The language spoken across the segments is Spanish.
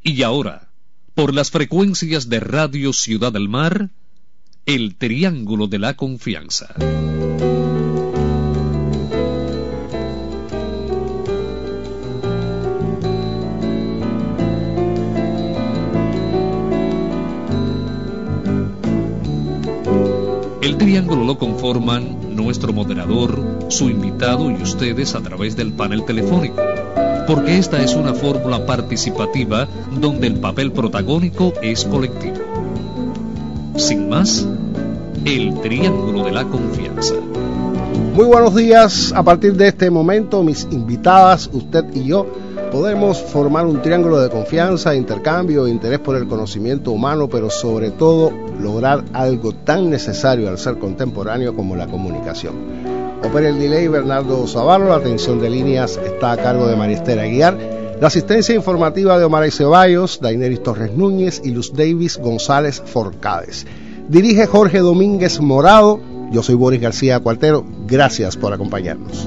Y ahora, por las frecuencias de Radio Ciudad del Mar, el Triángulo de la Confianza. El triángulo lo conforman nuestro moderador, su invitado y ustedes a través del panel telefónico, porque esta es una fórmula participativa donde el papel protagónico es colectivo. Sin más, el Triángulo de la Confianza. Muy buenos días. A partir de este momento, mis invitadas, usted y yo, podemos formar un triángulo de confianza, intercambio, interés por el conocimiento humano, pero sobre todo lograr algo tan necesario al ser contemporáneo como la comunicación. Opera el delay Bernardo Zavarro, la atención de líneas está a cargo de María Esther Aguiar, la asistencia informativa de Omar Ceballos, Daineris Torres Núñez y Luz Davis González Forcades. Dirige Jorge Domínguez Morado. Yo soy Boris García Cuartero. Gracias por acompañarnos.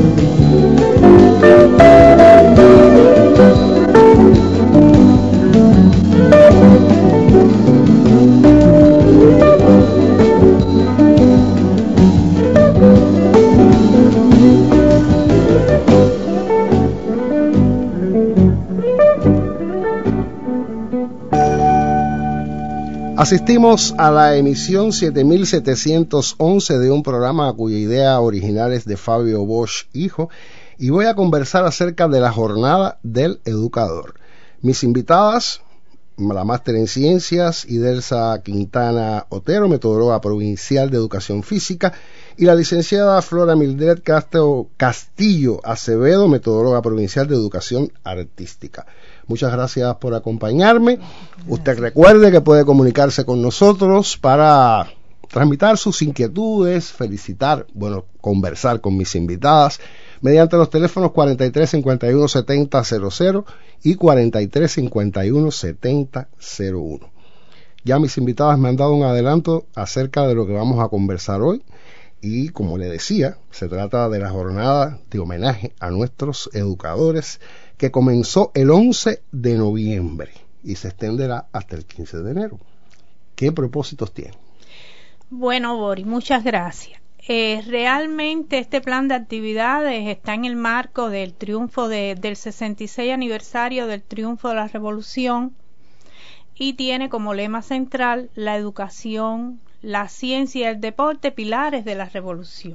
Asistimos a la emisión 7711 de un programa cuya idea original es de Fabio Bosch Hijo, y voy a conversar acerca de la Jornada del Educador. Mis invitadas, la máster en Ciencias, Idelsa Quintana Otero, metodóloga provincial de Educación Física, y la licenciada Flora Mildred Castillo Acevedo, metodóloga provincial de Educación Artística. Muchas gracias por acompañarme. Usted recuerde que puede comunicarse con nosotros para transmitir sus inquietudes, conversar con mis invitadas mediante los teléfonos 43 51 70 00 y 43 51 70 01. Ya mis invitadas me han dado un adelanto acerca de lo que vamos a conversar hoy y, como le decía, se trata de la jornada de homenaje a nuestros educadores que comenzó el 11 de noviembre y se extenderá hasta el 15 de enero. ¿Qué propósitos tiene? Bueno, Boris, muchas gracias. Realmente este plan de actividades está en el marco del triunfo del 66 aniversario del triunfo de la Revolución y tiene como lema central la educación, la ciencia y el deporte, pilares de la Revolución.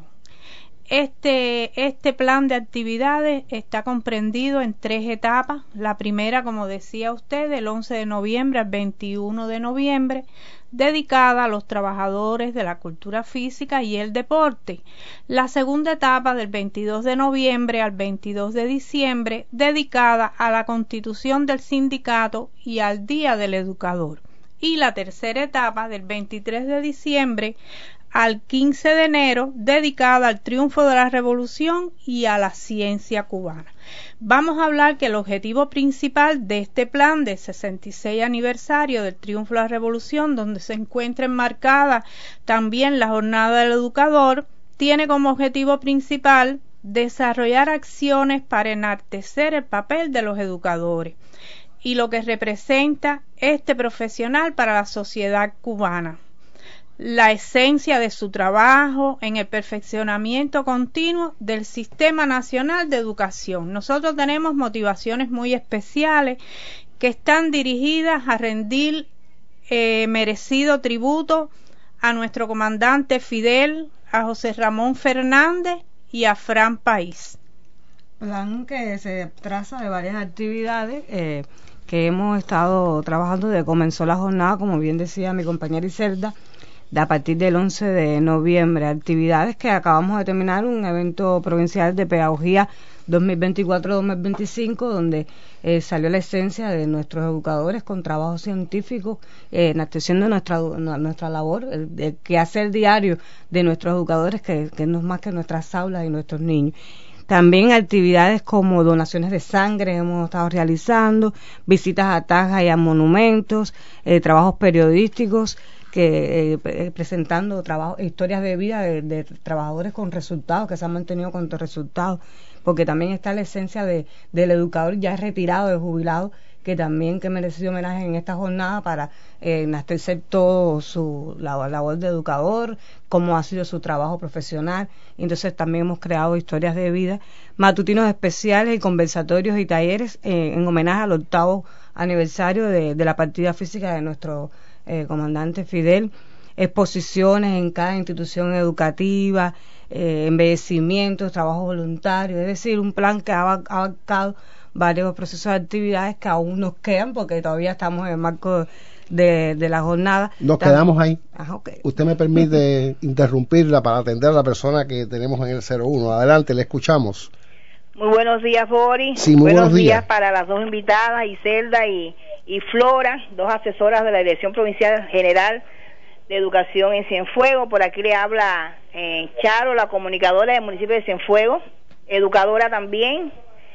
Este plan de actividades está comprendido en 3 etapas. La primera, como decía usted, del 11 de noviembre al 21 de noviembre, dedicada a los trabajadores de la cultura física y el deporte. La segunda etapa, del 22 de noviembre al 22 de diciembre, dedicada a la constitución del sindicato y al Día del Educador. Y la tercera etapa, del 23 de diciembre al 15 de enero, dedicada al triunfo de la Revolución y a la ciencia cubana. Vamos a hablar que el objetivo principal de este plan de 66 aniversario del triunfo de la Revolución, donde se encuentra enmarcada también la Jornada del Educador, tiene como objetivo principal desarrollar acciones para enaltecer el papel de los educadores y lo que representa este profesional para la sociedad cubana, la esencia de su trabajo en el perfeccionamiento continuo del Sistema Nacional de Educación. Nosotros tenemos motivaciones muy especiales que están dirigidas a rendir merecido tributo a nuestro comandante Fidel, a José Ramón Fernández y a Fran País. Plan que se traza de varias actividades que hemos estado trabajando desde que comenzó la jornada, como bien decía mi compañera Iselda, a partir del 11 de noviembre, actividades que acabamos de terminar, un evento provincial de pedagogía 2024-2025, donde salió la esencia de nuestros educadores con trabajo científico, enalteciendo nuestra labor, el quehacer diario de nuestros educadores, que no es más que nuestras aulas y nuestros niños. También actividades como donaciones de sangre hemos estado realizando, visitas a tajas y a monumentos, trabajos periodísticos, presentando historias de vida de trabajadores con resultados, que se han mantenido con resultados, porque también está la esencia del educador ya retirado, de jubilado, que también que mereció homenaje en esta jornada para enaltecer todo su labor de educador, cómo ha sido su trabajo profesional. Entonces también hemos creado historias de vida, matutinos especiales y conversatorios y talleres en homenaje al 8º aniversario de la partida física de nuestro comandante Fidel, exposiciones en cada institución educativa, embellecimientos, trabajo voluntario, es decir, un plan que ha abarcado varios procesos de actividades que aún nos quedan porque todavía estamos en el marco de la jornada. Nos quedamos ahí. Okay. Usted me permite interrumpirla para atender a la persona que tenemos en el 01. Adelante, le escuchamos. Muy buenos días, Boris. Sí, muy buenos días para las dos invitadas, Iselda y Flora, dos asesoras de la Dirección Provincial General de Educación en Cienfuegos. Por aquí le habla Charo, la comunicadora del municipio de Cienfuegos, educadora también.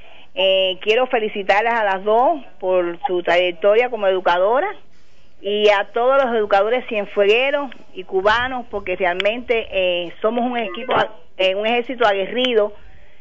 Quiero felicitarlas a las dos por su trayectoria como educadora y a todos los educadores cienfuegueros y cubanos, porque realmente somos un equipo, un ejército aguerrido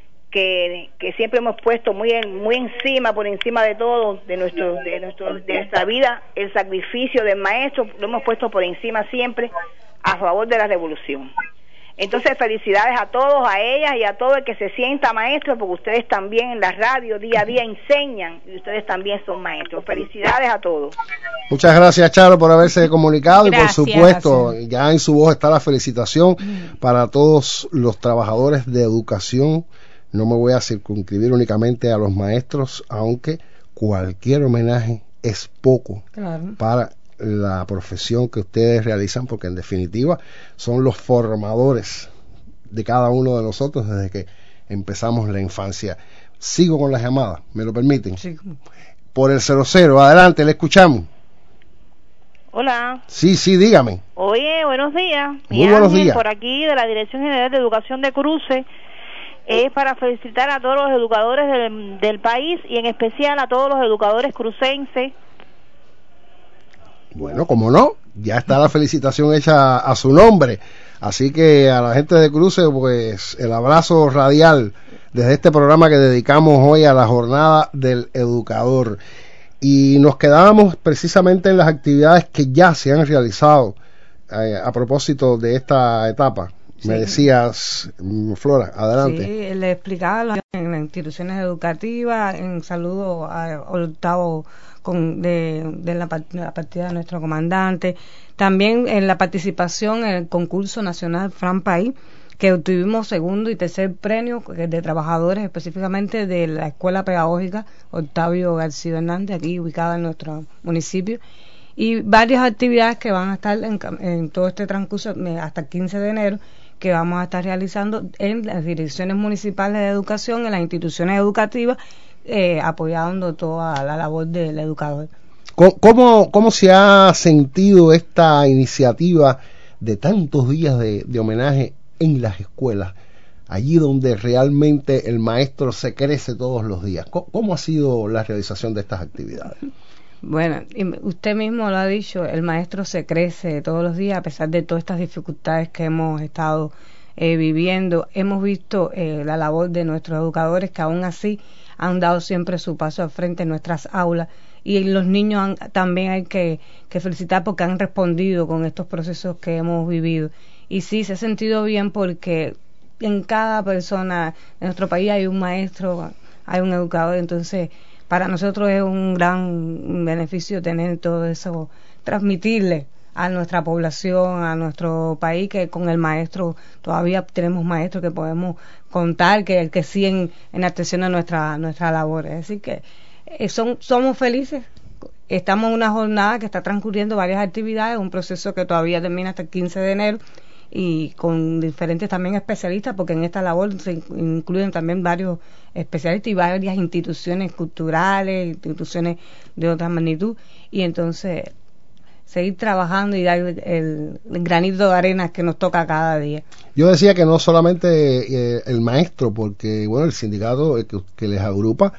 que siempre hemos puesto muy encima, por encima de todo, de nuestra vida, el sacrificio del maestro, lo hemos puesto por encima siempre a favor de la revolución. Entonces, felicidades a todos, a ellas y a todo el que se sienta maestro, porque ustedes también en la radio día a día enseñan y ustedes también son maestros. Felicidades a todos. Muchas gracias, Charo, por haberse comunicado. Gracias, y por supuesto, ya en su voz está la felicitación para todos los trabajadores de educación. No me voy a circunscribir únicamente a los maestros, aunque cualquier homenaje es poco para la profesión que ustedes realizan, porque en definitiva son los formadores de cada uno de nosotros desde que empezamos la infancia. Sigo con las llamadas, ¿me lo permiten? Sí. Por el 00, adelante, le escuchamos. Hola. Sí, dígame. Oye, buenos días. Muy buenos días. Por aquí de la Dirección General de Educación de Cruces. Es para felicitar a todos los educadores del país y en especial a todos los educadores crucenses. Bueno, como no, ya está la felicitación hecha a su nombre. Así que a la gente de Cruces, pues el abrazo radial desde este programa que dedicamos hoy a la jornada del educador. Y nos quedábamos precisamente en las actividades que ya se han realizado a propósito de esta etapa. Sí. Me decías, Flora, adelante. Sí, le explicaba en las instituciones educativas, en saludo al 8º de la partida de nuestro comandante, también en la participación en el concurso nacional Fran País, que obtuvimos 2º y 3er premio de trabajadores específicamente de la Escuela Pedagógica Octavio García Hernández, aquí ubicada en nuestro municipio, y varias actividades que van a estar en todo este transcurso hasta el 15 de enero, que vamos a estar realizando en las direcciones municipales de educación, en las instituciones educativas, apoyando toda la labor del educador. ¿Cómo se ha sentido esta iniciativa de tantos días de homenaje en las escuelas, allí donde realmente el maestro se crece todos los días? ¿Cómo ha sido la realización de estas actividades? Bueno, usted mismo lo ha dicho, el maestro se crece todos los días a pesar de todas estas dificultades que hemos estado viviendo. Hemos visto la labor de nuestros educadores que aún así han dado siempre su paso al frente en nuestras aulas, y los niños también hay que felicitar porque han respondido con estos procesos que hemos vivido. Y sí, se ha sentido bien porque en cada persona de nuestro país hay un maestro, hay un educador, entonces para nosotros es un gran beneficio tener todo eso, transmitirle a nuestra población, a nuestro país, que con el maestro todavía tenemos maestros que podemos contar, que siguen en atención a nuestra labor. Es decir, que somos felices. Estamos en una jornada que está transcurriendo varias actividades, un proceso que todavía termina hasta el 15 de enero, y con diferentes también especialistas, porque en esta labor se incluyen también varios especialistas y varias instituciones culturales, instituciones de otra magnitud, y entonces seguir trabajando y dar el granito de arena que nos toca cada día. Yo decía que no solamente el maestro, porque bueno, el sindicato que les agrupa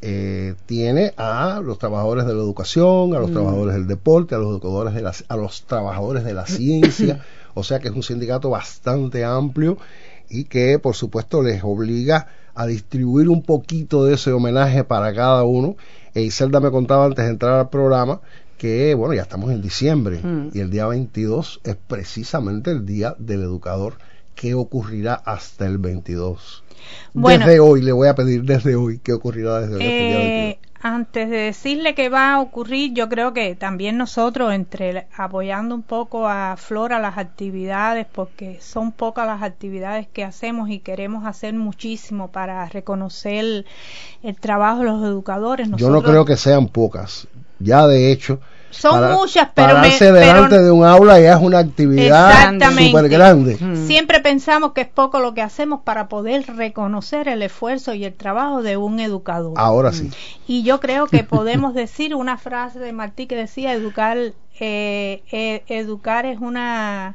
tiene a los trabajadores de la educación, a los trabajadores del deporte, a los educadores a los trabajadores de la ciencia. O sea que es un sindicato bastante amplio y que por supuesto les obliga a distribuir un poquito de ese homenaje para cada uno Iselda me contaba antes de entrar al programa que, bueno, ya estamos en diciembre y el día 22 es precisamente el Día del Educador. ¿Qué ocurrirá hasta el 22? Bueno, desde hoy, le voy a pedir desde hoy, ¿qué ocurrirá desde hoy hasta el día 22? Antes de decirle qué va a ocurrir, yo creo que también nosotros, apoyando un poco a Flora las actividades, porque son pocas las actividades que hacemos y queremos hacer muchísimo para reconocer el trabajo de los educadores. Yo no creo que sean pocas, ya de hecho son muchas, pero pararse delante de un aula ya es una actividad súper grande. Siempre pensamos que es poco lo que hacemos para poder reconocer el esfuerzo y el trabajo de un educador. Ahora sí. Y yo creo que podemos decir una frase de Martí que decía: educar es una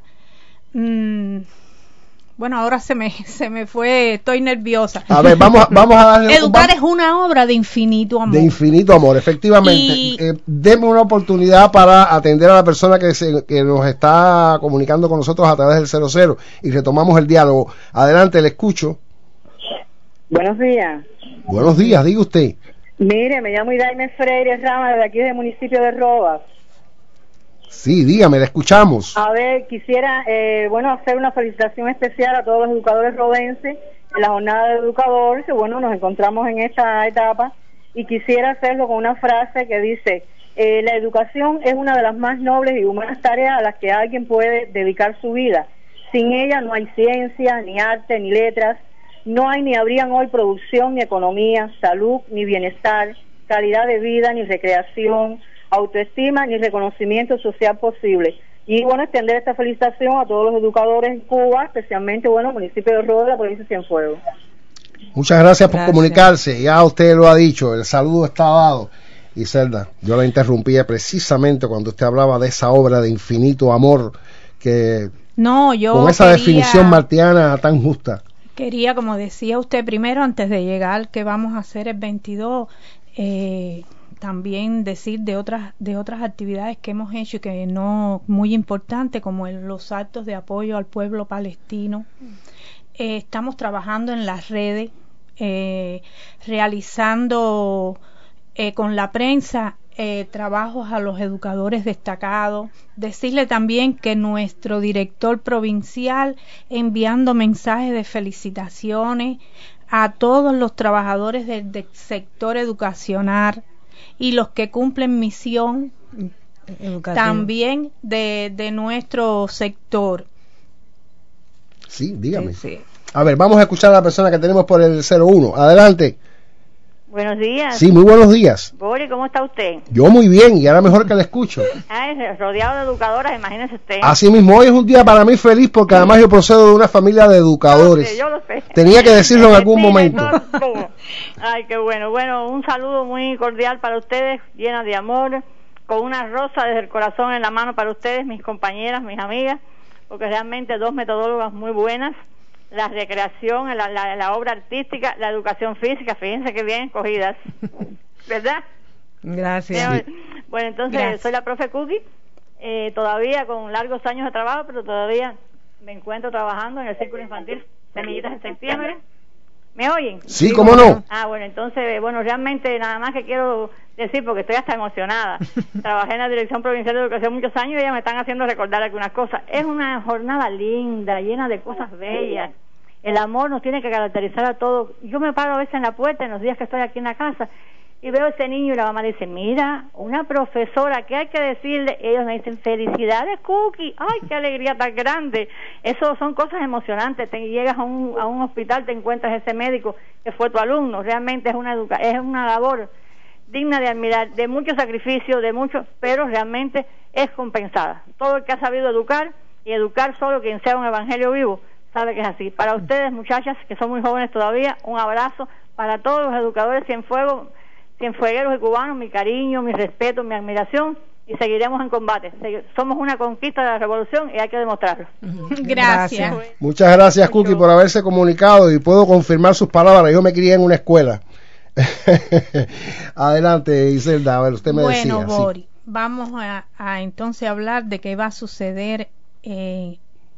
bueno, ahora se me fue, estoy nerviosa. A ver, vamos a darle... Educar es una obra de infinito amor. De infinito amor, efectivamente. Deme una oportunidad para atender a la persona que nos está comunicando con nosotros a través del 00 y retomamos el diálogo. Adelante, le escucho. Buenos días. Buenos días, diga usted. Mire, me llamo Idaime Freire Rama, de aquí del municipio de Robas. Sí, dígame, le escuchamos. A ver, quisiera, hacer una felicitación especial a todos los educadores robenses en la jornada de educadores, que nos encontramos en esta etapa, y quisiera hacerlo con una frase que dice: la educación es una de las más nobles y humanas tareas a las que alguien puede dedicar su vida. Sin ella no hay ciencia, ni arte, ni letras, no hay ni habrían hoy producción, ni economía, salud, ni bienestar, calidad de vida, ni recreación, autoestima ni reconocimiento social posible. Y extender esta felicitación a todos los educadores en Cuba, especialmente municipio de Roda, de la provincia de Cienfuegos. Muchas gracias por comunicarse. Ya usted lo ha dicho, el saludo está dado. Iselda, yo la interrumpía precisamente cuando usted hablaba de esa obra de infinito amor que con esa definición martiana tan justa. Quería, como decía usted primero, antes de llegar que vamos a hacer el 22, también decir de otras actividades que hemos hecho y que no muy importante, como los actos de apoyo al pueblo palestino. Estamos trabajando en las redes, realizando con la prensa trabajos a los educadores destacados. Decirle también que nuestro director provincial enviando mensajes de felicitaciones a todos los trabajadores del sector educacional y los que cumplen misión también de nuestro sector. Sí, dígame. Sí. A ver, vamos a escuchar a la persona que tenemos por el 01. Adelante. Buenos días. Sí, muy buenos días. Bori, ¿cómo está usted? Yo muy bien, y ahora mejor que le escucho. Rodeado de educadoras, imagínese usted. Así mismo, hoy es un día para mí feliz porque además yo procedo de una familia de educadores. Yo lo sé. Tenía que decirlo en algún momento. Ay, qué bueno. Bueno, un saludo muy cordial para ustedes, llena de amor, con una rosa desde el corazón en la mano para ustedes, mis compañeras, mis amigas, porque realmente dos metodólogas muy buenas. La recreación, la obra artística, la educación física, fíjense que bien escogidas, ¿verdad? Gracias. Bueno, entonces soy la profe Cookie, todavía con largos años de trabajo, pero todavía me encuentro trabajando en el Círculo Infantil Semillitas de Septiembre. ¿Me oyen? Sí, ¿cómo no? Bueno, entonces, realmente nada más que quiero decir, porque estoy hasta emocionada. Trabajé en la Dirección Provincial de Educación muchos años y ellas me están haciendo recordar algunas cosas. Es una jornada linda, llena de cosas bellas. El amor nos tiene que caracterizar a todos. Yo me paro a veces en la puerta en los días que estoy aquí en la casa y veo a ese niño y la mamá dice: mira, una profesora, ¿qué hay que decirle? Ellos me dicen: felicidades, Cookie. Ay, qué alegría tan grande. Eso son cosas emocionantes. Llegas a un hospital, te encuentras ese médico que fue tu alumno. Realmente es una labor digna de admirar, de mucho sacrificio, pero realmente es compensada. Todo el que ha sabido educar, y educar solo quien sea un evangelio vivo, sabe que es así. Para ustedes, muchachas, que son muy jóvenes todavía, un abrazo. Para todos los educadores cienfuegueros y cubanos, mi cariño, mi respeto, mi admiración, y seguiremos en combate. Somos una conquista de la revolución y hay que demostrarlo. Gracias. Muchas gracias, Cookie, por haberse comunicado, y puedo confirmar sus palabras. Yo me crié en una escuela. Adelante, Iselda, a ver, usted me decía. Bueno, Bori, sí. Vamos a entonces hablar de qué va a suceder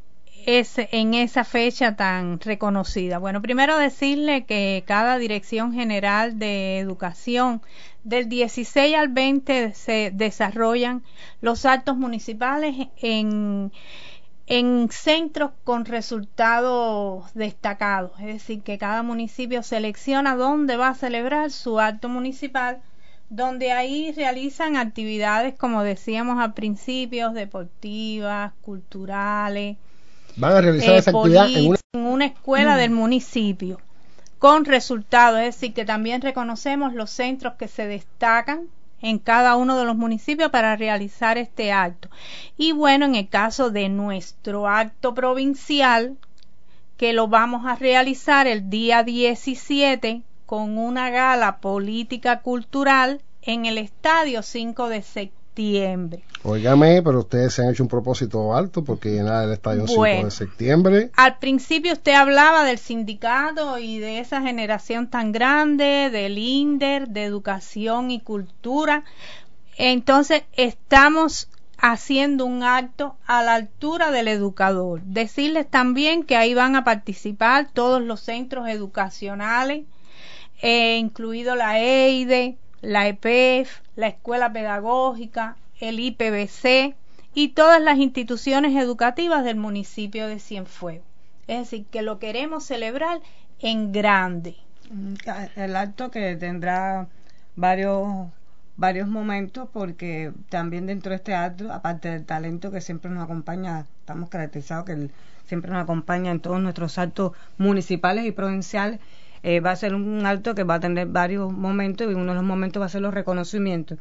en esa fecha tan reconocida? Bueno, primero decirle que cada Dirección General de Educación del 16 al 20 se desarrollan los actos municipales en centros con resultados destacados, es decir, que cada municipio selecciona dónde va a celebrar su acto municipal, donde ahí realizan actividades, como decíamos al principio, deportivas, culturales. Van a realizar esa actividad en una escuela del municipio, con resultados, es decir, que también reconocemos los centros que se destacan en cada uno de los municipios para realizar este acto. Y bueno, en el caso de nuestro acto provincial, que lo vamos a realizar el día 17 con una gala política cultural en el Estadio 5 de septiembre. Óigame, pero ustedes se han hecho un propósito alto porque llenar el Estadio 5 de septiembre. Al principio usted hablaba del sindicato y de esa generación tan grande, del INDER, de educación y cultura. Entonces estamos haciendo un acto a la altura del educador. Decirles también que ahí van a participar todos los centros educacionales, incluido la EIDE, la EPEF, la Escuela Pedagógica, el IPBC y todas las instituciones educativas del municipio de Cienfuegos. Es decir, que lo queremos celebrar en grande. El acto que tendrá varios momentos, porque también dentro de este acto, aparte del talento que siempre nos acompaña, estamos caracterizados que siempre nos acompaña en todos nuestros actos municipales y provinciales, va a ser un acto que va a tener varios momentos, y uno de los momentos va a ser los reconocimientos.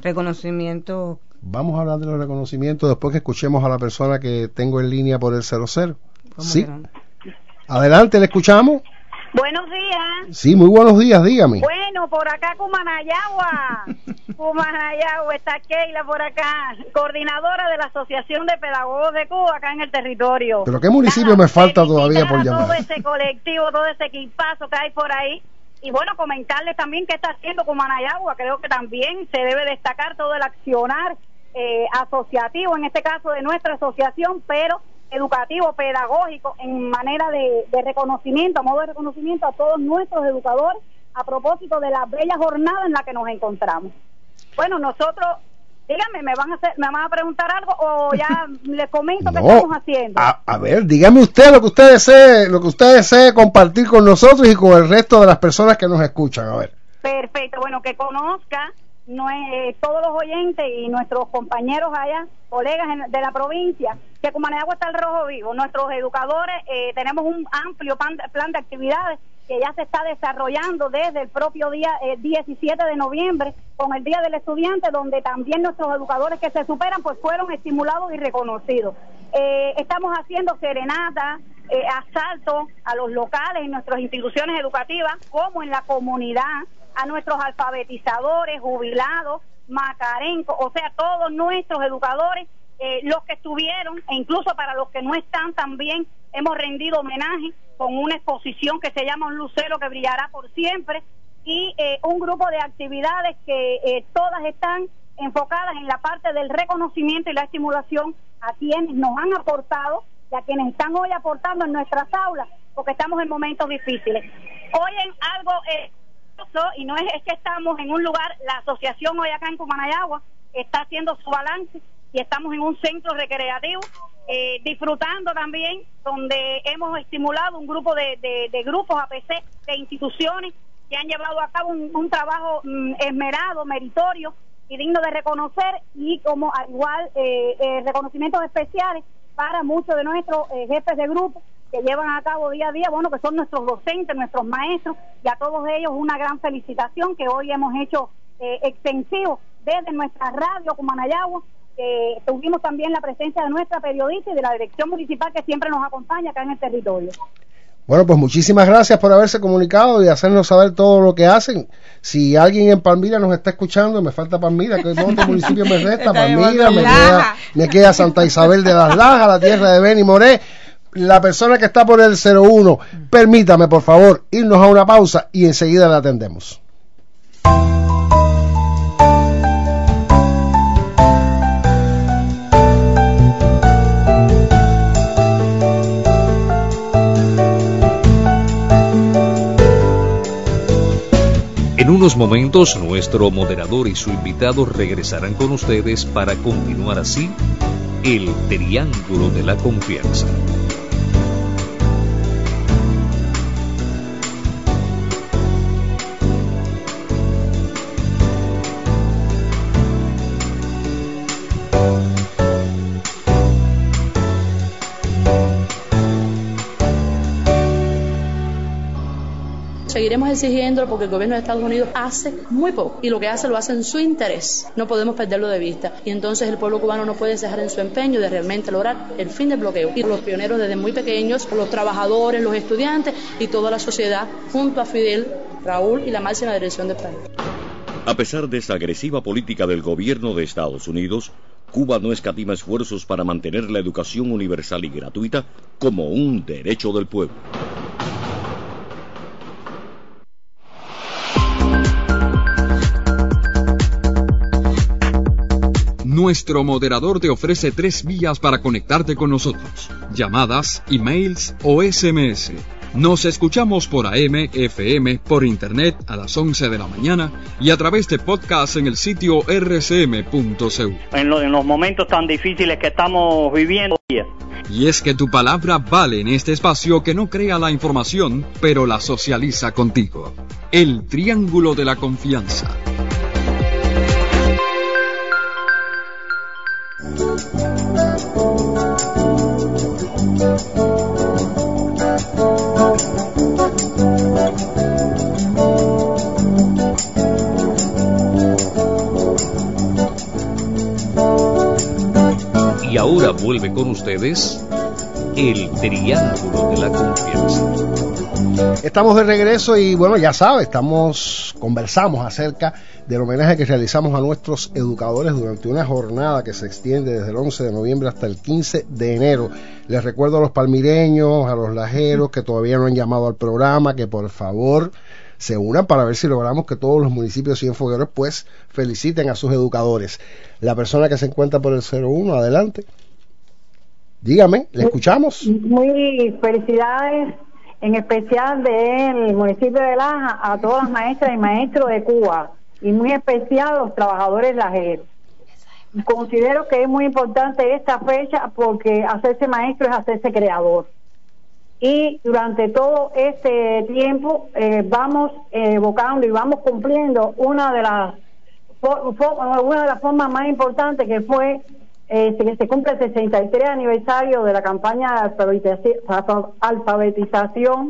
Vamos a hablar de los reconocimientos después que escuchemos a la persona que tengo en línea por el 00. Sí. Adelante, le escuchamos. Buenos días. Sí, muy buenos días, dígame. Bueno, por acá Cumanayagua. Cumanayagua, está Keila por acá, coordinadora de la Asociación de Pedagogos de Cuba acá en el territorio. ¿Pero qué municipio me falta todavía por llamar? Todo ese colectivo, todo ese equipazo que hay por ahí. Y bueno, comentarles también qué está haciendo Cumanayagua. Creo que también se debe destacar todo el accionar asociativo, en este caso de nuestra asociación, pero educativo, pedagógico, en manera de reconocimiento, a modo de reconocimiento a todos nuestros educadores, a propósito de la bella jornada en la que nos encontramos. Bueno, nosotros, díganme, ¿me van a preguntar algo o ya les comento qué estamos haciendo? A ver, dígame usted lo que usted desee compartir con nosotros y con el resto de las personas que nos escuchan, a ver. Perfecto, bueno, que conozca todos los oyentes y nuestros compañeros allá, colegas de la provincia, que Cumanayagua está al rojo vivo. Nuestros educadores tenemos un amplio plan de actividades que ya se está desarrollando desde el propio día 17 de noviembre con el Día del Estudiante, donde también nuestros educadores que se superan pues fueron estimulados y reconocidos. Estamos haciendo serenatas, asaltos a los locales en nuestras instituciones educativas, como en la comunidad, a nuestros alfabetizadores, jubilados, macarencos, o sea, todos nuestros educadores, los que estuvieron, e incluso para los que no están también, hemos rendido homenaje con una exposición que se llama Un Lucero que brillará por siempre, y un grupo de actividades que todas están enfocadas en la parte del reconocimiento y la estimulación a quienes nos han aportado y a quienes están hoy aportando en nuestras aulas, porque estamos en momentos difíciles. Hoy en algo... y no es que estamos en un lugar, la asociación hoy acá en Cumanayagua está haciendo su balance y estamos en un centro recreativo, disfrutando también, donde hemos estimulado un grupo de grupos APC, de instituciones que han llevado a cabo un trabajo esmerado, meritorio y digno de reconocer, y como al igual reconocimientos especiales para muchos de nuestros jefes de grupo que llevan a cabo día a día, bueno, que son nuestros docentes, nuestros maestros, y a todos ellos una gran felicitación que hoy hemos hecho extensivo desde nuestra radio Cumanayagua. Tuvimos también la presencia de nuestra periodista y de la dirección municipal que siempre nos acompaña acá en el territorio. Bueno, pues muchísimas gracias por haberse comunicado y hacernos saber todo lo que hacen. Si alguien en Palmira nos está escuchando, me falta Palmira, que otro municipio me resta, Palmira, me queda Santa Isabel de las Lajas, la tierra de Beni Moré. La persona que está por el 01, permítame por favor irnos a una pausa y enseguida la atendemos. unos momentos nuestro moderador y su invitado regresarán con ustedes para continuar así el Triángulo de la Confianza. Seguiremos exigiéndolo porque el gobierno de Estados Unidos hace muy poco y lo que hace lo hace en su interés. No podemos perderlo de vista y entonces el pueblo cubano no puede cejar en su empeño de realmente lograr el fin del bloqueo. Y los pioneros desde muy pequeños, los trabajadores, los estudiantes y toda la sociedad junto a Fidel, Raúl y la máxima dirección del país. A pesar de esa agresiva política del gobierno de Estados Unidos, Cuba no escatima esfuerzos para mantener la educación universal y gratuita como un derecho del pueblo. Nuestro moderador te ofrece 3 vías para conectarte con nosotros: llamadas, emails o SMS. Nos escuchamos por AM, FM, por internet a las 11 de la mañana y a través de podcast en el sitio rcm.cu. En los momentos tan difíciles que estamos viviendo. Y es que tu palabra vale en este espacio que no crea la información, pero la socializa contigo. El Triángulo de la Confianza. Y ahora vuelve con ustedes el Triángulo de la Confianza. Estamos de regreso y bueno, ya sabes, conversamos acerca del homenaje que realizamos a nuestros educadores durante una jornada que se extiende desde el 11 de noviembre hasta el 15 de enero. Les recuerdo a los palmireños, a los lajeros que todavía no han llamado al programa, que por favor se unan para ver si logramos que todos los municipios cienfuegueros pues feliciten a sus educadores. La persona que se encuentra por el 01, adelante. Dígame, ¿le escuchamos? Muy felicidades, en especial del municipio de Laja, a todas las maestras y maestros de Cuba, y muy especial a los trabajadores lajeros. Considero que es muy importante esta fecha porque hacerse maestro es hacerse creador. Y durante todo este tiempo vamos evocando y vamos cumpliendo una de las formas más importantes que fue que se cumple el 63 aniversario de la campaña de alfabetización,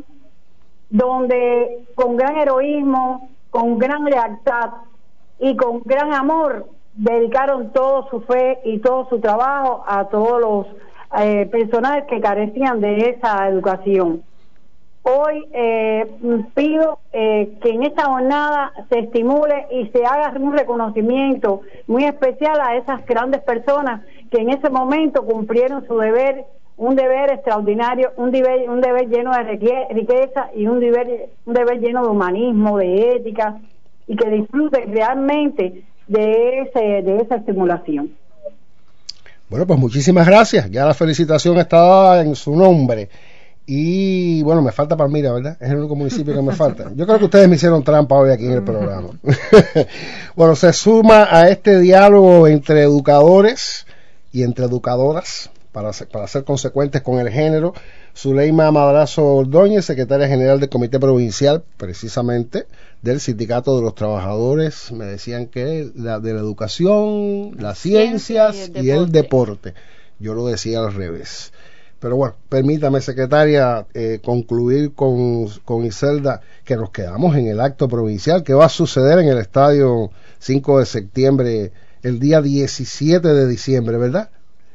donde con gran heroísmo, con gran lealtad y con gran amor dedicaron todo su fe y todo su trabajo a todos los personajes que carecían de esa educación. Hoy pido que en esta jornada se estimule y se haga un reconocimiento muy especial a esas grandes personas que en ese momento cumplieron su deber, un deber extraordinario, un deber lleno de riqueza y un deber lleno de humanismo, de ética, y que disfruten realmente de esa estimulación. Bueno, pues muchísimas gracias. Ya la felicitación está dada en su nombre. Y bueno, me falta Palmira, ¿verdad? Es el único municipio que me falta. Yo creo que ustedes me hicieron trampa hoy aquí en el programa. Bueno, se suma a este diálogo entre educadores y entre educadoras, para ser consecuentes con el género, Zuleima Madrazo Ordóñez, secretaria general del Comité Provincial, precisamente, del Sindicato de los Trabajadores, me decían que de la educación, las ciencias y el deporte. Yo lo decía al revés. Pero bueno, permítame, secretaria, concluir con Iselda, que nos quedamos en el acto provincial que va a suceder en el Estadio 5 de septiembre, el día 17 de diciembre, ¿verdad?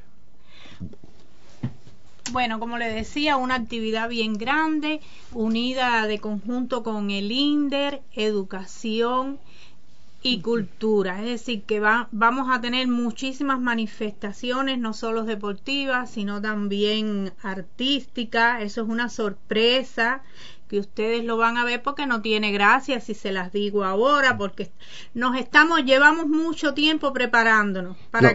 Bueno, como le decía, una actividad bien grande, unida de conjunto con el INDER, educación y cultura, es decir, que vamos a tener muchísimas manifestaciones, no solo deportivas, sino también artísticas. Eso es una sorpresa que ustedes lo van a ver porque no tiene gracia si se las digo ahora, porque llevamos mucho tiempo preparándonos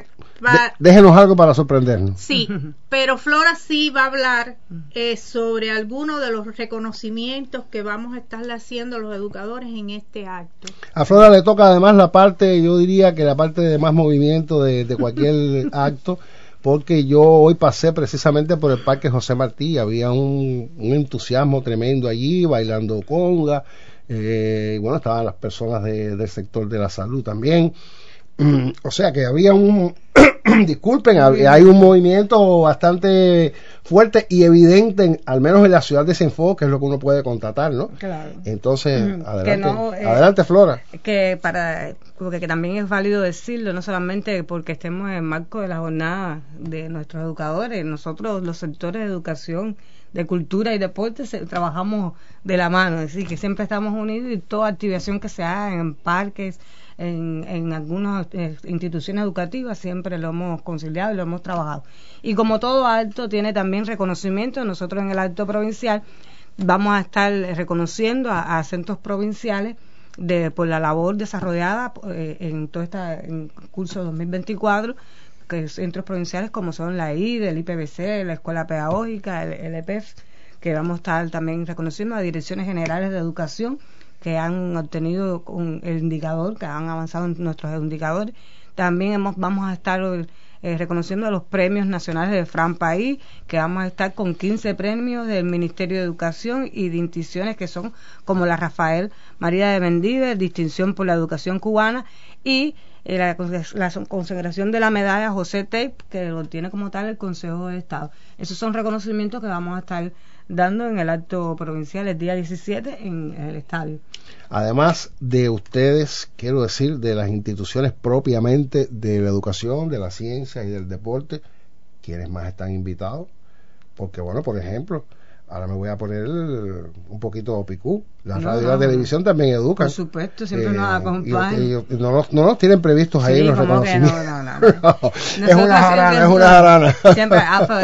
déjenos algo para sorprendernos. Sí, pero Flora sí va a hablar sobre algunos de los reconocimientos que vamos a estarle haciendo a los educadores en este acto. A Flora le toca además la parte, yo diría que la parte de más movimiento de cualquier acto, porque yo hoy pasé precisamente por el Parque José Martí, había un entusiasmo tremendo allí, bailando conga, bueno, estaban las personas del sector de la salud también, o sea que había disculpen, hay un movimiento bastante fuerte y evidente, al menos en la ciudad de Cienfuegos, que es lo que uno puede constatar, ¿no? Claro. Entonces, adelante Flora. Porque también es válido decirlo, no solamente porque estemos en el marco de la jornada de nuestros educadores, nosotros los sectores de educación, de cultura y deporte trabajamos de la mano, es decir, que siempre estamos unidos y toda activación que se haga en parques, en algunas instituciones educativas siempre lo hemos conciliado y lo hemos trabajado. Y como todo acto tiene también reconocimiento, nosotros en el acto provincial vamos a estar reconociendo a centros provinciales por la labor desarrollada en todo este curso 2024, que centros provinciales como son la IDE, el IPBC, la Escuela Pedagógica, el EPEF, que vamos a estar también reconociendo a direcciones generales de educación que han obtenido el indicador, que han avanzado en nuestros indicadores. También vamos a estar reconociendo los premios nacionales de Fran País, que vamos a estar con 15 premios del Ministerio de Educación y de instituciones que son como la Rafael María de Mendive, distinción por la educación cubana, y la consagración de la medalla José Teip, que lo tiene como tal el Consejo de Estado. Esos son reconocimientos que vamos a estar dando en el acto provincial el día 17 en el estadio. Además de ustedes, quiero decir, de las instituciones propiamente de la educación, de la ciencia y del deporte, ¿quiénes más están invitados? Porque, bueno, por ejemplo, ahora me voy a poner un poquito opicú. La radio y la televisión también educan. Por supuesto, siempre nos acompañan. No nos tienen previstos ahí los reconocimientos. No. Es una jarana. Siempre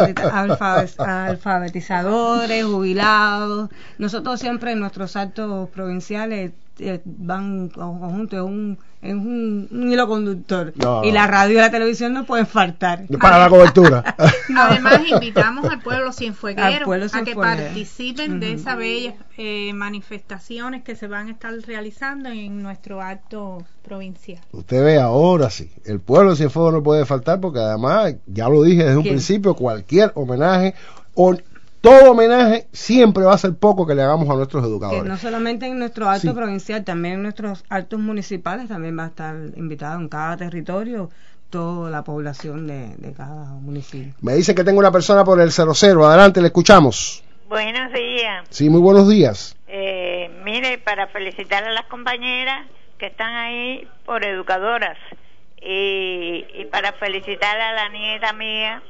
alfabetizadores, jubilados. Nosotros siempre en nuestros actos provinciales van conjuntos es un hilo conductor. Y la radio y la televisión no pueden faltar para la cobertura. Además invitamos al pueblo cienfueguero a que participen de esas bellas manifestaciones que se van a estar realizando en nuestro acto provincial. Usted ve, ahora sí, el pueblo de Cienfuegos no puede faltar, porque además, ya lo dije desde un principio, cualquier homenaje todo homenaje siempre va a ser poco que le hagamos a nuestros educadores. Que no solamente en nuestro acto provincial, también en nuestros actos municipales también va a estar invitado en cada territorio toda la población de cada municipio. Me dicen que tengo una persona por el 00. Adelante, le escuchamos. Buenos días. Sí, muy buenos días. Mire, para felicitar a las compañeras que están ahí por educadoras y para felicitar a la nieta mía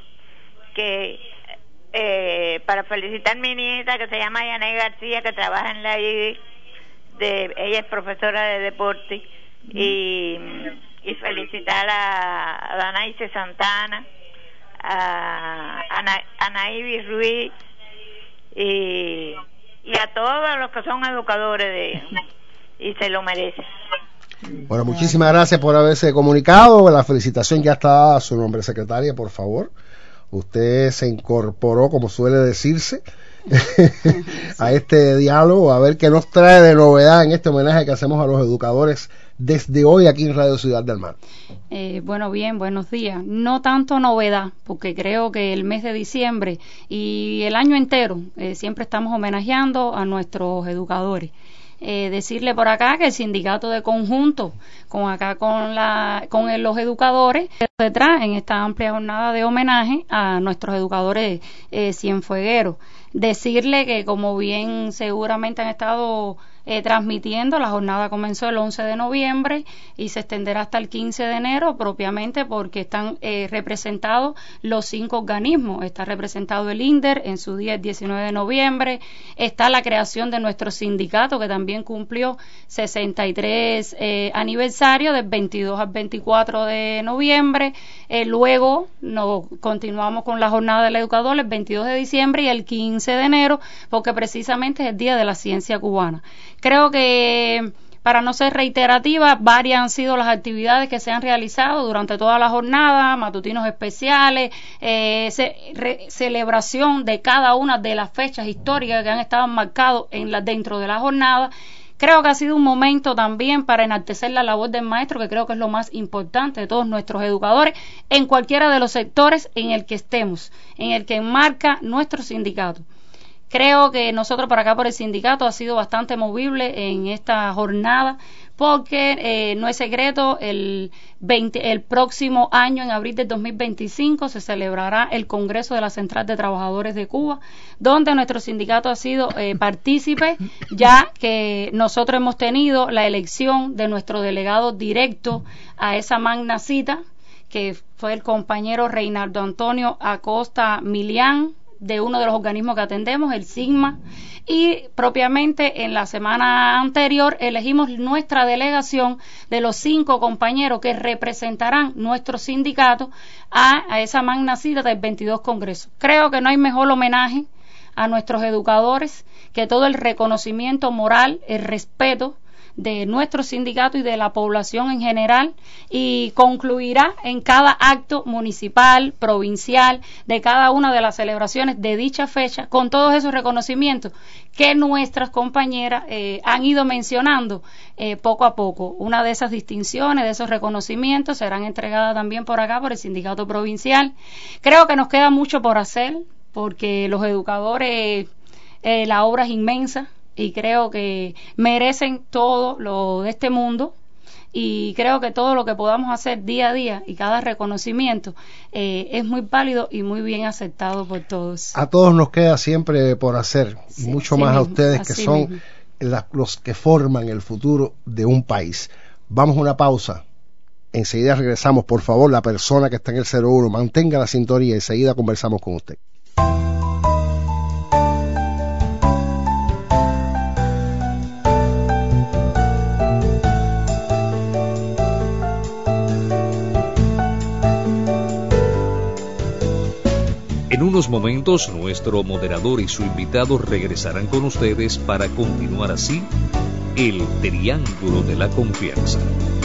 para felicitar a mi nieta que se llama Yané García, que trabaja en la IDE, ella es profesora de deporte, y felicitar a Danaice Santana, a Anaíbi Ruiz y a todos los que son educadores y se lo merecen. Bueno, muchísimas gracias por haberse comunicado. La felicitación ya está a su nombre, secretaria, por favor. Usted se incorporó, como suele decirse, a este diálogo, a ver qué nos trae de novedad en este homenaje que hacemos a los educadores desde hoy aquí en Radio Ciudad del Mar. Buenos días. No tanto novedad, porque creo que el mes de diciembre y el año entero siempre estamos homenajeando a nuestros educadores. Decirle por acá que el sindicato de conjunto con los educadores detrás en esta amplia jornada de homenaje a nuestros educadores cienfuegueros. Decirle que, como bien seguramente han estado transmitiendo. La jornada comenzó el 11 de noviembre y se extenderá hasta el 15 de enero, propiamente porque están representados los 5 organismos. Está representado el INDER en su día el 19 de noviembre, está la creación de nuestro sindicato, que también cumplió 63 aniversario del 22 al 24 de noviembre. Luego nos continuamos con la jornada del educador el 22 de diciembre y el 15 de enero, porque precisamente es el Día de la Ciencia Cubana. Creo que, para no ser reiterativa, varias han sido las actividades que se han realizado durante toda la jornada, matutinos especiales, celebración de cada una de las fechas históricas que han estado marcadas dentro de la jornada. Creo que ha sido un momento también para enaltecer la labor del maestro, que creo que es lo más importante de todos nuestros educadores, en cualquiera de los sectores en el que estemos, en el que enmarca nuestro sindicato. Creo que nosotros por acá, por el sindicato, ha sido bastante movible en esta jornada, porque no es secreto, el próximo año, en abril del 2025, se celebrará el Congreso de la Central de Trabajadores de Cuba, donde nuestro sindicato ha sido partícipe, ya que nosotros hemos tenido la elección de nuestro delegado directo a esa magna cita, que fue el compañero Reinaldo Antonio Acosta Milián, de uno de los organismos que atendemos, el SIGMA, y propiamente en la semana anterior elegimos nuestra delegación de los 5 compañeros que representarán nuestro sindicato a esa magna cita del 22 Congreso. Creo que no hay mejor homenaje a nuestros educadores que todo el reconocimiento moral, el respeto de nuestro sindicato y de la población en general, y concluirá en cada acto municipal, provincial, de cada una de las celebraciones de dicha fecha, con todos esos reconocimientos que nuestras compañeras han ido mencionando poco a poco. Una de esas distinciones, de esos reconocimientos, serán entregadas también por acá, por el sindicato provincial. Creo que nos queda mucho por hacer, porque los educadores, la obra es inmensa, y creo que merecen todo lo de este mundo, y creo que todo lo que podamos hacer día a día y cada reconocimiento es muy válido y muy bien aceptado por todos. A todos nos queda siempre por hacer, y mucho más a ustedes, que son los que forman el futuro de un país. Vamos a una pausa, enseguida regresamos. Por favor, la persona que está en el 01, mantenga la sintonía, enseguida conversamos con usted. En unos momentos, nuestro moderador y su invitado regresarán con ustedes para continuar así el Triángulo de la Confianza.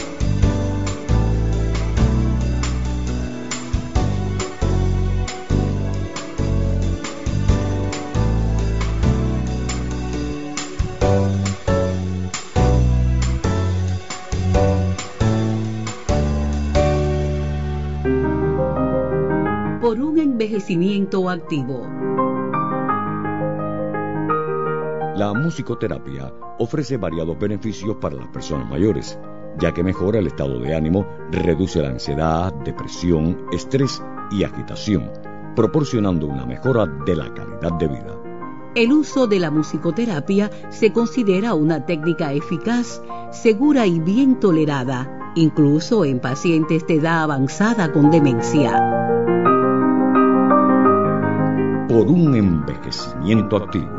Por un envejecimiento activo. La musicoterapia ofrece variados beneficios para las personas mayores, ya que mejora el estado de ánimo, reduce la ansiedad, depresión, estrés y agitación, proporcionando una mejora de la calidad de vida. El uso de la musicoterapia se considera una técnica eficaz, segura y bien tolerada, incluso en pacientes de edad avanzada con demencia. Por un envejecimiento activo.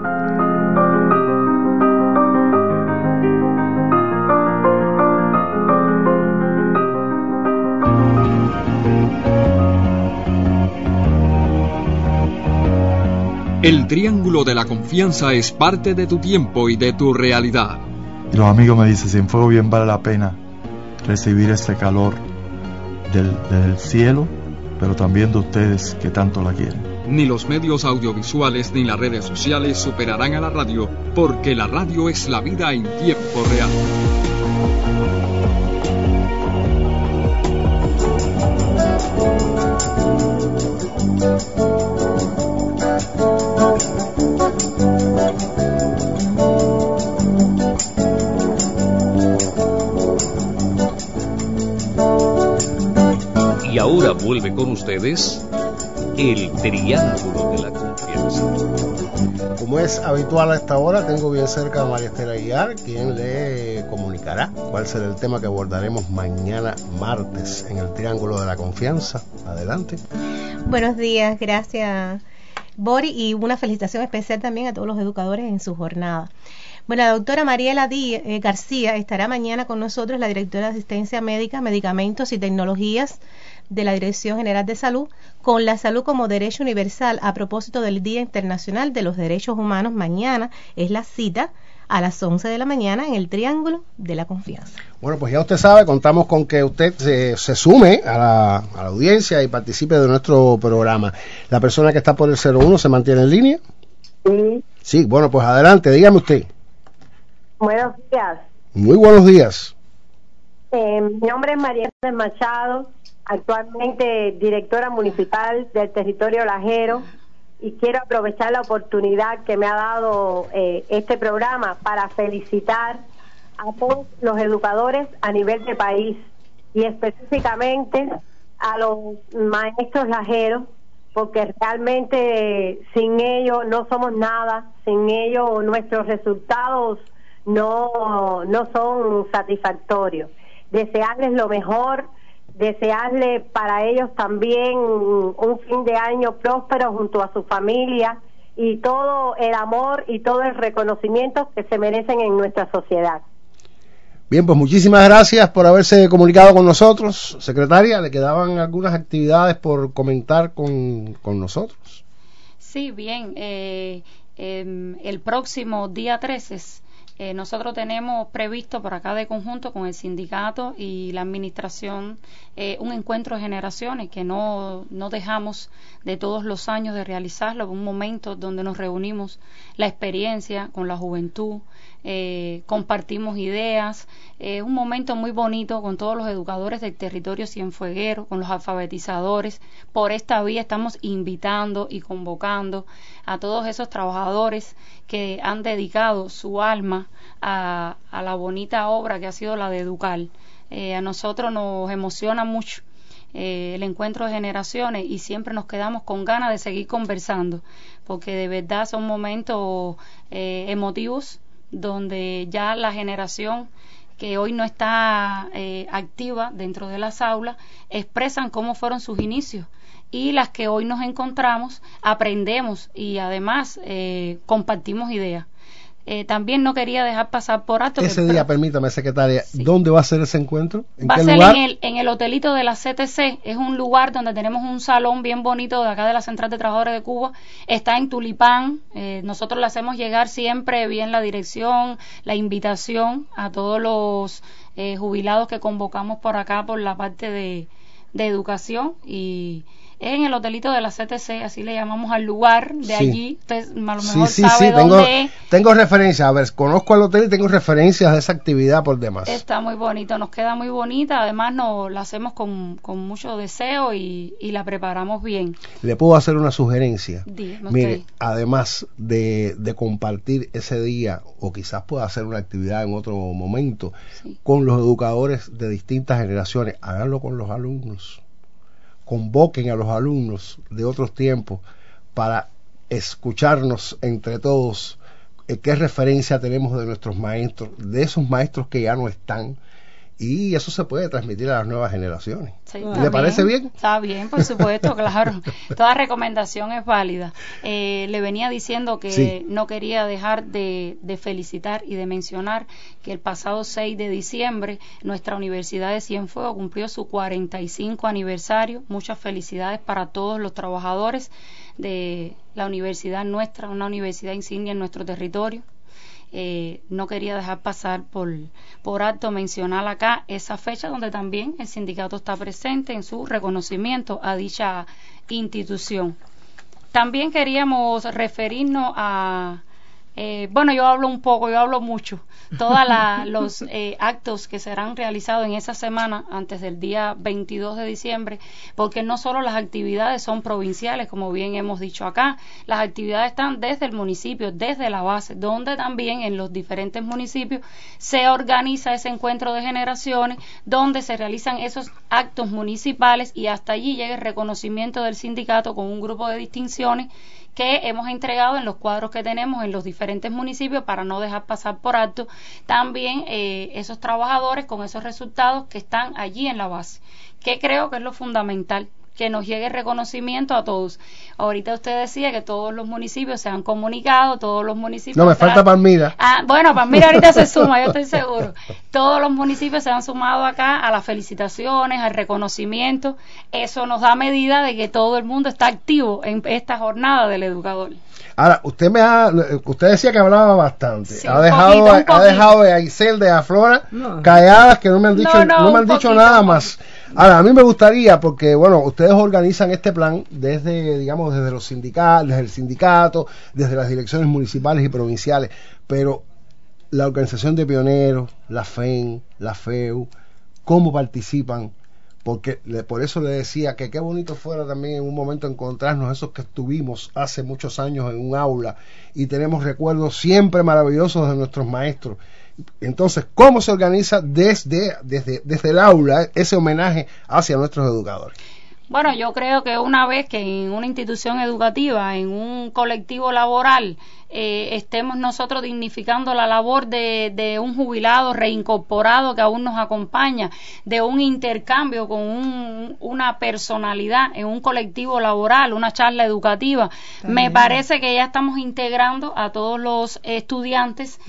El Triángulo de la Confianza es parte de tu tiempo y de tu realidad. Y los amigos me dicen, Cienfuegos, bien vale la pena recibir este calor del cielo, pero también de ustedes que tanto la quieren. Ni los medios audiovisuales ni las redes sociales superarán a la radio, porque la radio es la vida en tiempo real. Y ahora vuelve con ustedes el Triángulo de la Confianza. Como es habitual a esta hora, tengo bien cerca a María Estela Aguiar, quien le comunicará cuál será el tema que abordaremos mañana martes en el Triángulo de la Confianza. Adelante. Buenos días, gracias Bori, y una felicitación especial también a todos los educadores en su jornada. Bueno, la doctora Mariela García estará mañana con nosotros, la directora de Asistencia Médica, Medicamentos y Tecnologías de la Dirección General de Salud, con la salud como derecho universal a propósito del Día Internacional de los Derechos Humanos. Mañana es la cita a las 11 de la mañana en el Triángulo de la Confianza. Bueno, pues ya usted sabe, contamos con que usted se sume a la audiencia y participe de nuestro programa. ¿La persona que está por el 01 se mantiene en línea? Sí. Sí, bueno, pues adelante, dígame usted. Buenos días. Muy buenos días. Mi nombre es María del Machado, actualmente directora municipal del territorio Lajero, y quiero aprovechar la oportunidad que me ha dado este programa para felicitar a todos los educadores a nivel de país y específicamente a los maestros lajeros, porque realmente sin ellos no somos nada, sin ellos nuestros resultados no son satisfactorios. Desearles lo mejor, desearle para ellos también un fin de año próspero junto a su familia y todo el amor y todo el reconocimiento que se merecen en nuestra sociedad. Bien, pues muchísimas gracias por haberse comunicado con nosotros. Secretaria, ¿le quedaban algunas actividades por comentar con nosotros? Sí, bien. El próximo día 13 nosotros tenemos previsto por acá de conjunto con el sindicato y la administración un encuentro de generaciones que no dejamos de todos los años de realizarlo, un momento donde nos reunimos la experiencia con la juventud, compartimos ideas, un momento muy bonito con todos los educadores del territorio cienfueguero, con los alfabetizadores. Por esta vía estamos invitando y convocando a todos esos trabajadores que han dedicado su alma a la bonita obra que ha sido la de educar. A nosotros nos emociona mucho el encuentro de generaciones y siempre nos quedamos con ganas de seguir conversando, porque de verdad son momentos emotivos donde ya la generación que hoy no está activa dentro de las aulas expresan cómo fueron sus inicios, y las que hoy nos encontramos aprendemos y además compartimos ideas. También no quería dejar pasar por alto ese día, permítame, secretaria, sí. ¿Dónde va a ser ese encuentro? Va a ser lugar? En el hotelito de la CTC. Es un lugar donde tenemos un salón bien bonito de acá de la Central de Trabajadores de Cuba. Está en Tulipán. Nosotros le hacemos llegar siempre bien la dirección, la invitación a todos los jubilados que convocamos por acá por la parte de educación, y es en el hotelito de la CTC, así le llamamos al lugar de sí. Allí. Usted a lo mejor sabe dónde es. Tengo referencias, a ver, conozco el hotel y tengo referencias de esa actividad por demás. Está muy bonito, nos queda muy bonita, además la hacemos con mucho deseo y la preparamos bien. ¿Le puedo hacer una sugerencia? Dígame. Mire, usted. Además de compartir ese día, o quizás pueda hacer una actividad en otro momento, sí, con los educadores de distintas generaciones, háganlo con los alumnos. Convoquen a los alumnos de otros tiempos para escucharnos entre todos qué referencia tenemos de nuestros maestros, de esos maestros que ya no están, y eso se puede transmitir a las nuevas generaciones. Sí, ¿Le parece bien? Está bien, por supuesto, claro. Toda recomendación es válida. Le venía diciendo que sí, no quería dejar de felicitar y de mencionar que el pasado 6 de diciembre nuestra Universidad de Cienfuegos cumplió su 45 aniversario. Muchas felicidades para todos los trabajadores de la universidad nuestra, una universidad insignia en nuestro territorio. No quería dejar pasar por alto mencionar acá esa fecha donde también el sindicato está presente en su reconocimiento a dicha institución. También queríamos referirnos a yo hablo mucho, todos los actos que serán realizados en esa semana antes del día 22 de diciembre, porque no solo las actividades son provinciales, como bien hemos dicho acá, las actividades están desde el municipio, desde la base, donde también en los diferentes municipios se organiza ese encuentro de generaciones, donde se realizan esos actos municipales y hasta allí llega el reconocimiento del sindicato con un grupo de distinciones que hemos entregado en los cuadros que tenemos en los diferentes municipios para no dejar pasar por alto también esos trabajadores con esos resultados que están allí en la base, que creo que es lo fundamental, que nos llegue el reconocimiento a todos. Ahorita usted decía que todos los municipios se han comunicado, todos los municipios... No, me falta Palmira. Bueno, Palmira ahorita se suma, yo estoy seguro. Todos los municipios se han sumado acá a las felicitaciones, al reconocimiento. Eso nos da medida de que todo el mundo está activo en esta jornada del educador. Ahora, usted decía que hablaba bastante. Sí, ha dejado a Isel, a Flora, calladas, que no me han dicho, no me han dicho nada más. Ahora, a mí me gustaría, porque bueno, ustedes organizan este plan desde, digamos, desde los sindicatos, desde el sindicato, desde las direcciones municipales y provinciales, pero la organización de pioneros, la FEN, la FEU, ¿cómo participan? Porque por eso le decía que qué bonito fuera también en un momento encontrarnos esos que estuvimos hace muchos años en un aula y tenemos recuerdos siempre maravillosos de nuestros maestros. Entonces, ¿cómo se organiza desde el aula ese homenaje hacia nuestros educadores? Bueno, yo creo que una vez que en una institución educativa, en un colectivo laboral, estemos nosotros dignificando la labor de un jubilado reincorporado que aún nos acompaña, de un intercambio con una personalidad en un colectivo laboral, una charla educativa, me parece que ya estamos integrando a todos los estudiantes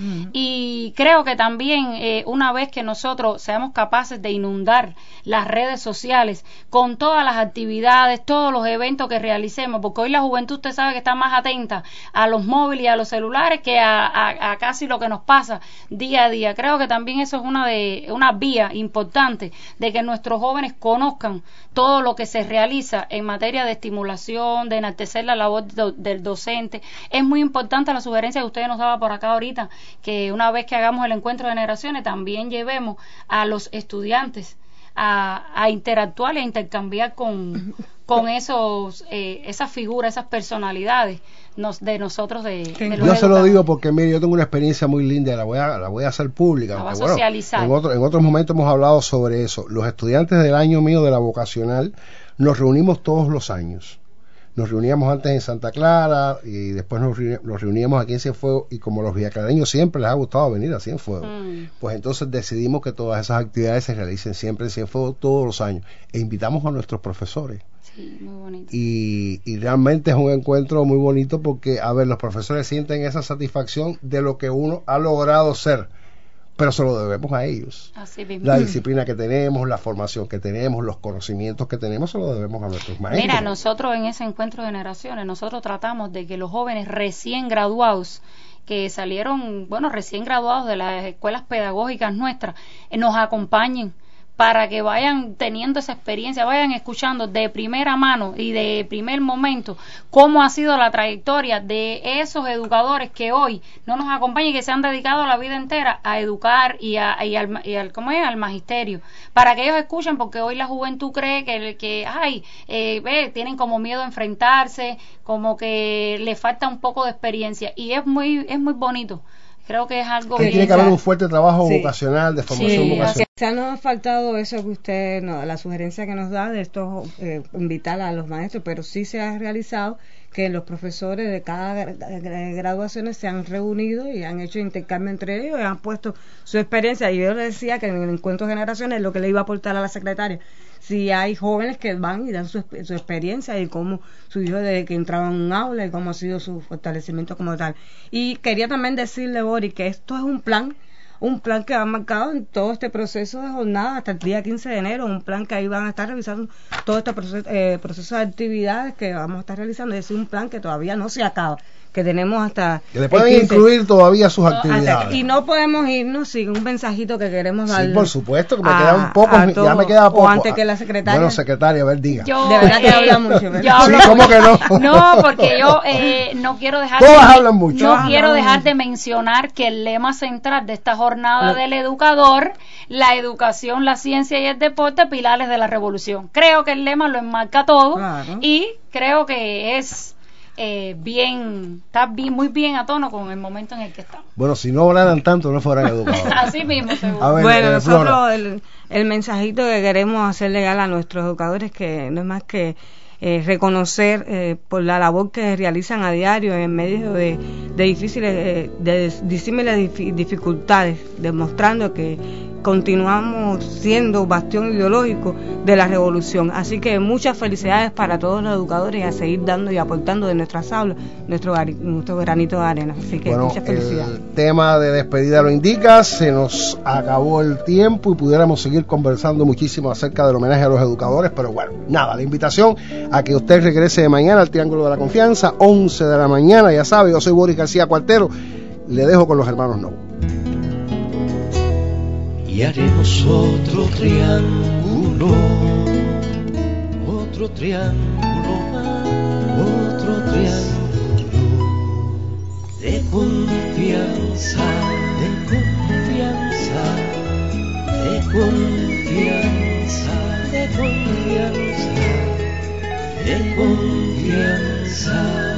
y creo que también una vez que nosotros seamos capaces de inundar las redes sociales con todas las actividades, todos los eventos que realicemos, porque hoy la juventud usted sabe que está más atenta a los móviles y a los celulares que a casi lo que nos pasa día a día. Creo que también eso es una vía importante de que nuestros jóvenes conozcan todo lo que se realiza en materia de estimulación, de enaltecer la labor del docente. Es muy importante la sugerencia que usted nos daba por acá ahorita, que una vez que hagamos el encuentro de generaciones también llevemos a los estudiantes a interactuar e intercambiar con esas figuras, esas personalidades de nosotros. Yo se lo digo porque, mire, yo tengo una experiencia muy linda, la voy a hacer pública. La voy a socializar. Bueno, en otros momentos hemos hablado sobre eso. Los estudiantes del año mío de la vocacional nos reunimos todos los años. Nos reuníamos antes en Santa Clara y después nos reuníamos aquí en Cienfuegos, y como los villaclareños siempre les ha gustado venir a Cienfuegos, pues entonces decidimos que todas esas actividades se realicen siempre en Cienfuegos todos los años e invitamos a nuestros profesores. Sí, muy bonito. Y realmente es un encuentro muy bonito porque, a ver, los profesores sienten esa satisfacción de lo que uno ha logrado ser, pero se lo debemos a ellos. Así mismo. La disciplina que tenemos, la formación que tenemos, los conocimientos que tenemos, se lo debemos a nuestros maestros. Mira, nosotros en ese encuentro de generaciones, nosotros tratamos de que los jóvenes recién graduados, que salieron, recién graduados de las escuelas pedagógicas nuestras, nos acompañen para que vayan teniendo esa experiencia, vayan escuchando de primera mano y de primer momento cómo ha sido la trayectoria de esos educadores que hoy no nos acompañan y que se han dedicado la vida entera a educar y al magisterio, para que ellos escuchen, porque hoy la juventud cree que tienen como miedo a enfrentarse, como que le falta un poco de experiencia, y es muy bonito. Creo que es algo que tiene que haber un fuerte trabajo vocacional, de formación vocacional. Ya nos ha faltado eso que usted, la sugerencia que nos da de esto, invitar a los maestros, pero sí se ha realizado que los profesores de cada graduación se han reunido y han hecho intercambio entre ellos y han puesto su experiencia. Y yo le decía que en el encuentro de generaciones lo que le iba a aportar a la secretaria, si hay jóvenes que van y dan su experiencia y cómo su hijo desde que entraba en un aula y cómo ha sido su fortalecimiento como tal. Y quería también decirle, Boris, que esto es un plan que va marcado en todo este proceso de jornada hasta el día 15 de enero, un plan que ahí van a estar revisando todo este proceso de actividades que vamos a estar realizando. Es un plan que todavía no se acaba, que tenemos hasta que le pueden incluir todavía sus actividades, y no podemos irnos sin un mensajito que queremos darle. Sí, por supuesto, que me queda un poco, ya me queda poco. O antes que la secretaria. Bueno, secretaria, a ver, diga. De verdad que habla mucho. ¿Cómo que no? No, porque yo no quiero dejar. Todas hablan mucho. No quiero dejar de mencionar que el lema central de esta jornada del educador, la educación, la ciencia y el deporte, pilares de la revolución. Creo que el lema lo enmarca todo, y creo que es está muy bien a tono con el momento en el que estamos. Bueno, si no hablaran tanto, no fueran educadores. Así mismo, seguro. Bueno, nosotros el mensajito que queremos hacer llegar a nuestros educadores, que no es más que reconocer por la labor que realizan a diario en medio de difíciles, de disímiles dificultades, demostrando que continuamos siendo bastión ideológico de la revolución. Así que muchas felicidades para todos los educadores y a seguir dando y aportando de nuestras aulas nuestro granito de arena. Así que muchas felicidades. El tema de despedida lo indica, se nos acabó el tiempo y pudiéramos seguir conversando muchísimo acerca del homenaje a los educadores, pero bueno, nada, la invitación a que usted regrese de mañana al Triángulo de la Confianza, 11 de la mañana, ya sabe, yo soy Boris García Cuartero, le dejo con los hermanos Novo. Y haremos otro triángulo más, otro triángulo de confianza, de confianza, de confianza, de confianza, de confianza.